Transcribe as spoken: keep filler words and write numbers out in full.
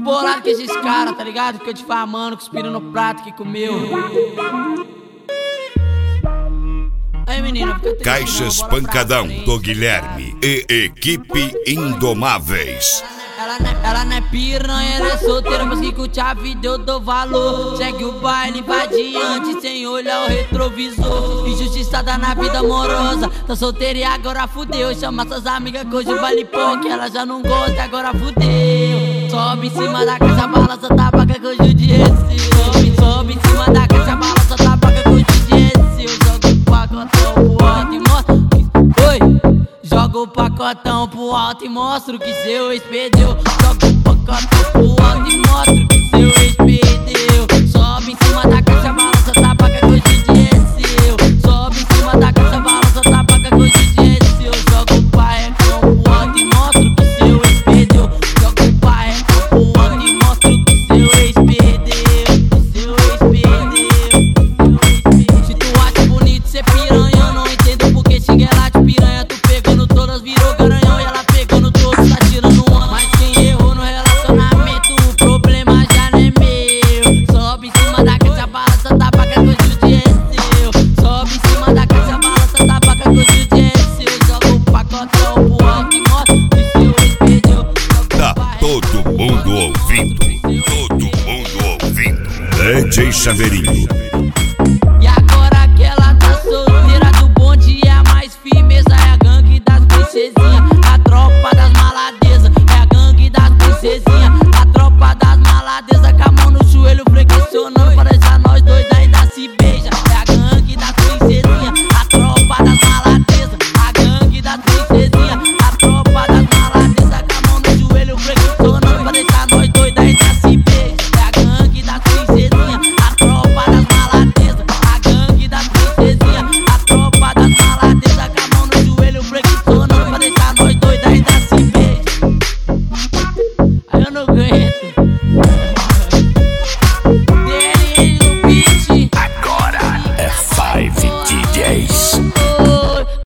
O bolado que esses caras, tá ligado? Ficou difamando, cuspindo no prato que comeu. Aí, menina, fica triste, Caixas não, Pancadão do Guilherme e Equipe Indomáveis. Ela não, é, ela não é piranha, ela é solteira, mas que curte a vida eu dou valor. Segue o baile, vai adiante, sem olhar o retrovisor. Injustiçada na vida amorosa, tá solteira e agora fudeu. Chama suas amigas que hoje vale pouco, ela já não gosta, agora fudeu. Sobe em cima da caixa, balança, tabaca que hoje o dia é seu. Sobe, sobe em cima da caixa, balança, tabaca que hoje o dia é seu. Joga o pacotão pro alto e mostra. Oi! Joga o pacotão pro alto e mostra o que seu ex perdeu. Joga o pacotão pro alto e mostra o que seu ex perdeu. Sobe em cima da caixa, balança, tabaca que hoje o dia é seu. Sobe em cima da caixa, balança, tabaca que hoje o dia é seu. Joga o paecão pro alto e mostra o que seu ex perdeu. Joga o paecão pro alto e mostra o que seu ex perdeu. Seu ex perdeu. Se tu acha bonito ser piranha, eu não entendo porque xinga ela de piranha. Tu pegando todas, virou garanhão e ela pegando todos, tá tirando uma. Mas quem errou no relacionamento, o problema já não é meu. Sobe em cima da caixa, balança, tabaca que hoje o dia é seu. Sobe em cima da caixa, balança, tabaca que hoje o dia é seu. Joga o pacotão pro alto e mostra que seu ex perdeu. Tá todo mundo ouvindo, todo mundo ouvindo. D J Chaveirinho.